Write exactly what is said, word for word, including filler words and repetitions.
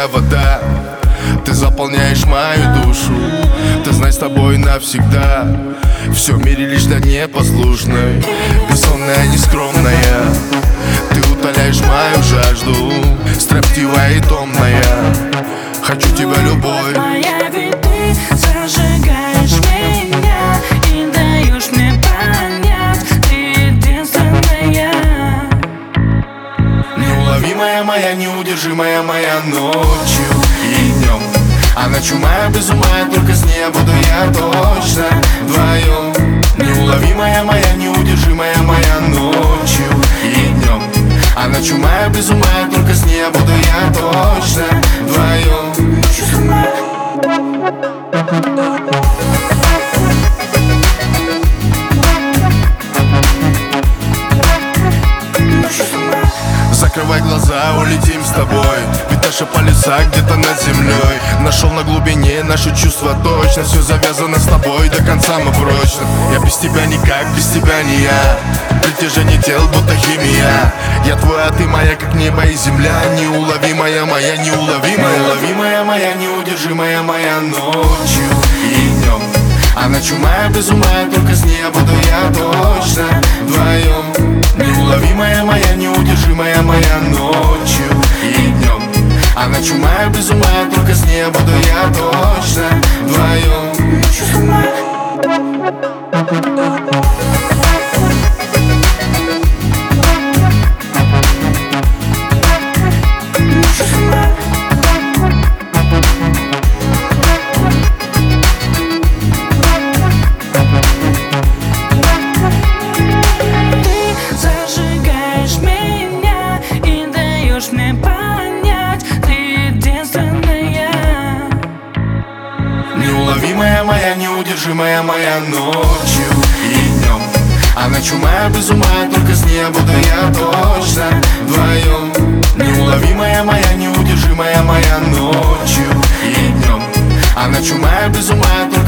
как вода. Ты заполняешь мою душу, ты знай, с тобой навсегда. Все в мире лишь для непослушной, безумная, нескромная. Ты утоляешь мою жажду, строптивая и томная. Хочу тебя, любовь. Моя, ведь ты зажигаешь меня и даешь мне понять, ты единственная. Неуловимая моя, неудержимая моя ночью и днем. А ночью моя без ума, только с ней буду я точно вдвоем. Неуловимая моя, неудержимая моя ночью и днем. А ночью моя без ума, только с ней буду я точно вдвоем. Закрывай глаза, улетим с тобой. Ведь наши полюса где-то над землей. Нашел на глубине наши чувства точно. Все завязано с тобой, до конца мы прочно. Я без тебя никак, без тебя не я. Притяжение тел, будто химия. Я твой, а ты моя, как небо и земля. Неуловимая моя, неуловимая. Неуловимая моя, неудержимая моя ночью и днем. А ночью моя без ума, только с ней буду я точно вдвоем. Неуловимая моя, неудержимая моя ночью и днем. А ночью моя без ума, только с ней буду я точно вдвоем. Мне понять, ты единственная. Неуловимая моя, неудержимая моя ночью и днем. А ночью моя без ума, только с ней буду я точно вдвоем. Неуловимая моя, неудержимая моя ночью и днем. А ночью моя без ума, только